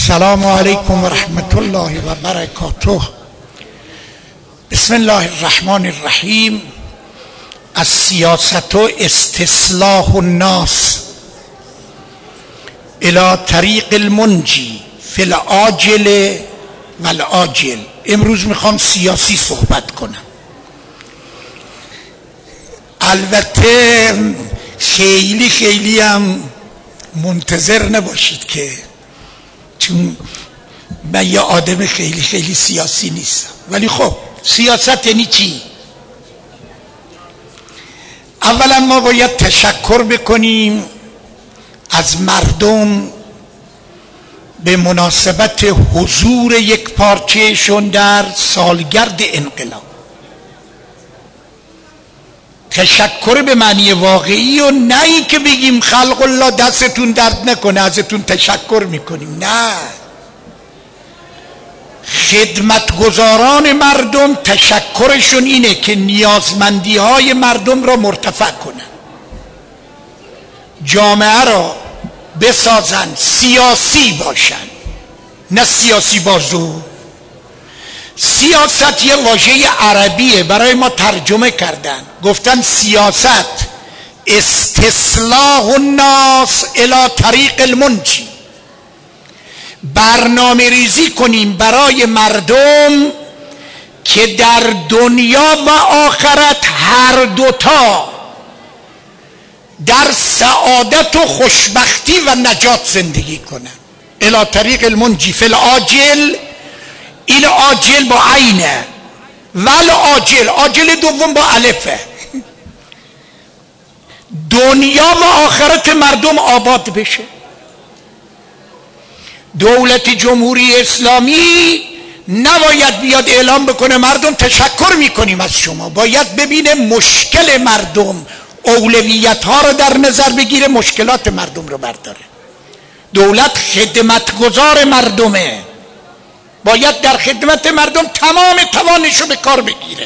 السلام علیکم و رحمت الله و برکاته. بسم الله الرحمن الرحیم. السیاست استصلاح الناس الى طریق المنجی فی العاجل و العاجل. امروز میخوام سیاسی صحبت کنم. البته خیلی هم منتظر نباشید که، چون من یه آدم خیلی سیاسی نیستم. ولی خب سیاست یعنی چی؟ اولا ما باید تشکر بکنیم از مردم به مناسبت حضور یک پارچهشون در سالگرد انقلاب. تشکر به معنی واقعی و نه این که بگیم خلق الله دستتون درد نکنه ازتون تشکر میکنیم. نه، خدمتگزاران مردم تشکرشون اینه که نیازمندی های مردم را مرتفع کنن، جامعه را بسازن، سیاسی باشن نه سیاسی بازو. سیاست یه واژه عربیه، برای ما ترجمه کردن، گفتن سیاست استصلاح الناس الی طریق المنجی. برنامه ریزی کنیم برای مردم که در دنیا و آخرت هر دوتا در سعادت و خوشبختی و نجات زندگی کنن. الی طریق المنجی فی العاجل. این عاجل با عینه، ول عاجل دوم با الفه. دنیا و آخرت مردم آباد بشه. دولت جمهوری اسلامی نباید بیاد اعلام بکنه مردم تشکر میکنیم از شما. باید ببینه مشکل مردم، اولویت ها رو در نظر بگیره، مشکلات مردم رو برداره. دولت خدمتگزار مردمه، باید در خدمت مردم تمام توانش رو به کار بگیره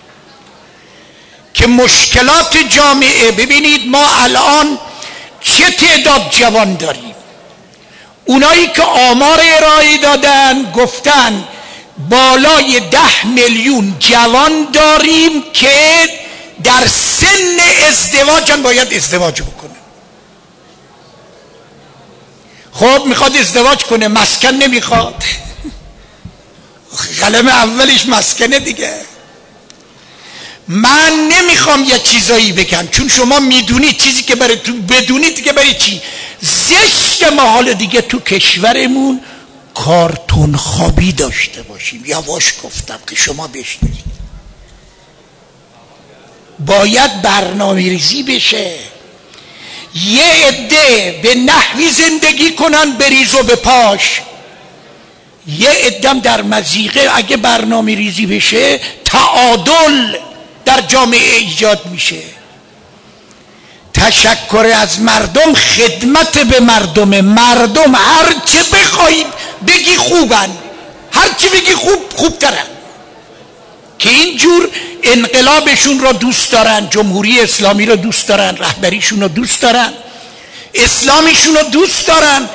که مشکلات جامعه. ببینید ما الان چه تعداد جوان داریم. اونایی که آمار ارائه دادن گفتن بالای 10 میلیون جوان داریم که در سن ازدواجن، باید ازدواج بکنه. خب میخواد ازدواج کنه، مسکن نمیخواد. قلم اولش مسکنه دیگه. من نمیخوام یه چیزایی بگم چون شما میدونید چیزی که برای تو بدونید که برای چی زشت. ما حال دیگه تو کشورمون کارتون خوابی داشته باشیم. یواش گفتم که شما بشنوید. باید برنامه ریزی بشه. یه عده به نحوی زندگی کنن بریز و به پاش، یه عدم در مضیقه. اگه برنامه ریزی بشه تعادل در جامعه ایجاد میشه. تشکر از مردم، خدمت به مردم هر چه بخواید بگی خوبن، هر چه بگی خوب ترن، که اینجور انقلابشون را دوست دارن، جمهوری اسلامی را دوست دارن، رهبریشون را دوست دارن، اسلامیشون را دوست دارن.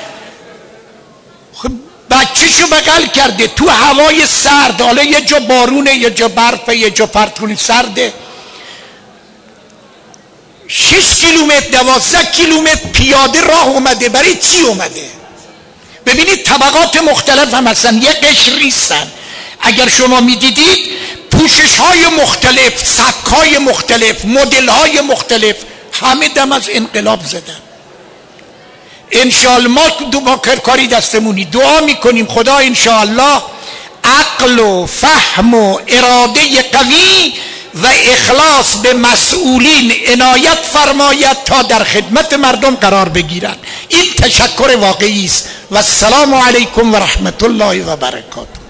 بچه‌شو بغل کرده تو هوای سرد، حالا یه جا بارونه، یه جا برفه، یه جا پرتون سرده، 6 کیلومتر 12 کیلومتر پیاده راه اومده. برای چی اومده؟ ببینید طبقات مختلف هم هستن، یه قشر نیستن. اگر شما میدیدید پوشش های مختلف، سبک های مختلف، مدل های مختلف، همه دم از انقلاب زدن. انشاءالله ما کاری دستمونی دعا میکنیم خدا انشاءالله عقل و فهم و اراده قوی و اخلاص به مسئولین عنایت فرماید تا در خدمت مردم قرار بگیرن. این تشکر واقعی است. و السلام علیکم و رحمت الله و برکاته.